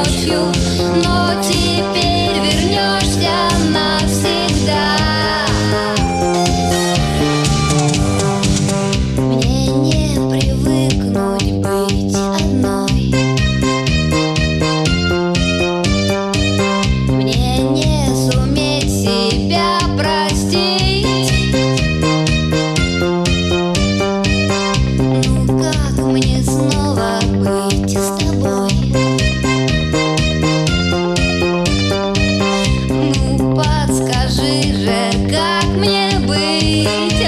ночью, но теперь вернешься навсегда. Мне не привыкнуть быть одной, мне не суметь себя простить. Ну как мне снова быть с тобой? Ну подскажи же, как мне быть?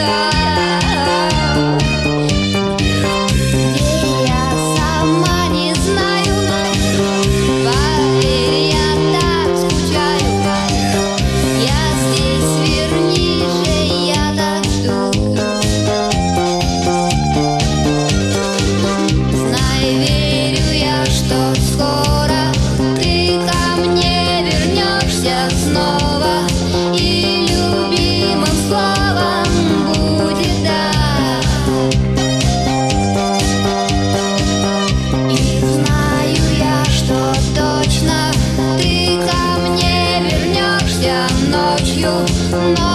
Где я сама не знаю, поверь, я так скучаю. Я здесь, верни же, я так жду. Знай, верю я, что скоро ты ко мне вернешься снова, и любимым словом будет да. И знаю я, что точно ты ко мне вернешься ночью, но